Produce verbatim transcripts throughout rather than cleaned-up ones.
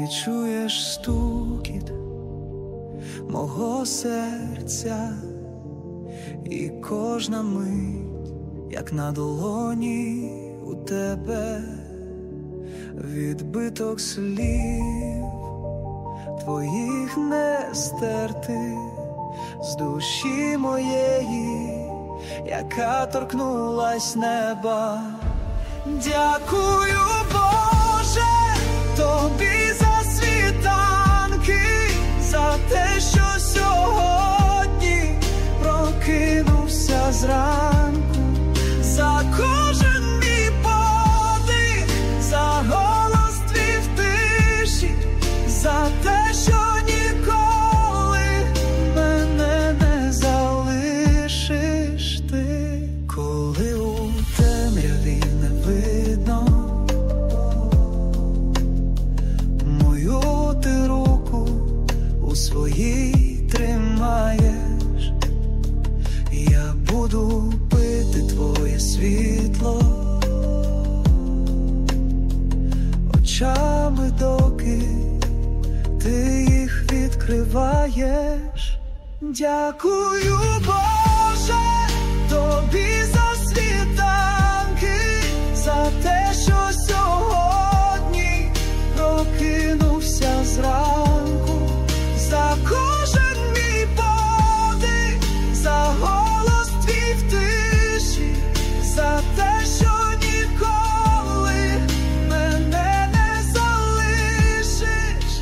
Ти чуєш стукіт мого серця, і кожна мить, як на долоні у тебе, відбиток слів твоїх не стерти з душі моєї, яка торкнулась неба. Дякую, Боже, тобі за світанки, за те, що сьогодні прокинувся зранку, за кожен мій подих, за голос твій в тиші, за те, що ніколи мене не залишиш ти. Коли у темряві не видно мою ти руку у своїй тримаєш, я буду пити твоє світло очами, доки ти їх відкриваєш. Дякую, Боже, тобі за світанки, за те, що сьогодні прокинувся зранку, за кожен мій подих, за голос твій в тиші, за те, що ніколи мене не залишиш.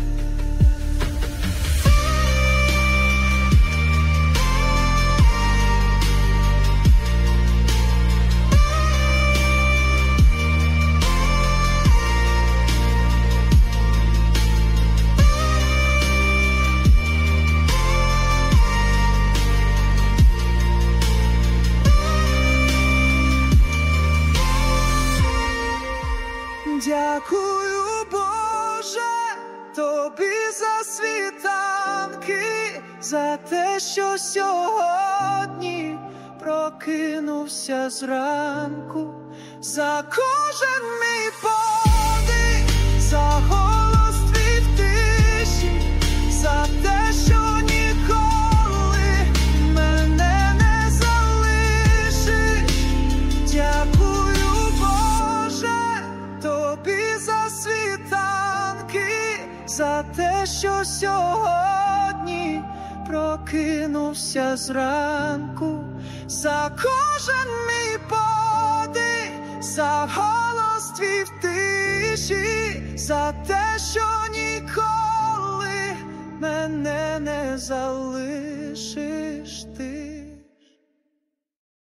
Дякую, Боже, тобі за світанки, за те, що сьогодні прокинувся зранку, за кожен мій подих, за голос твій в тиші, за те, що ніколи мене не залишиш. Дякую, Боже, тобі за світанки, за те, що сьогодні прокинувся зранку, за кожен мій подих, за голос твій в тиші, за те, що ніколи мене не залишиш ти.